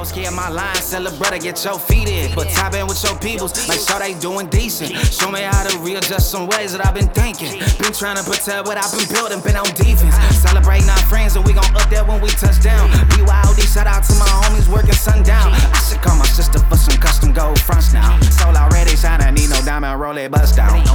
was scared my line. Celebrate, get your feet in. But tap in with your peoples, make sure they doing decent. Show me how to readjust some ways that I've been thinking. Been trying to protect what I've been building, been on defense. Celebrating our friends and we gon' up there when we touch down. BYOD, shout out to my homies working sundown. I should call my sister for some custom gold fronts now. Soul already shining, need no diamond, roll it, bust down.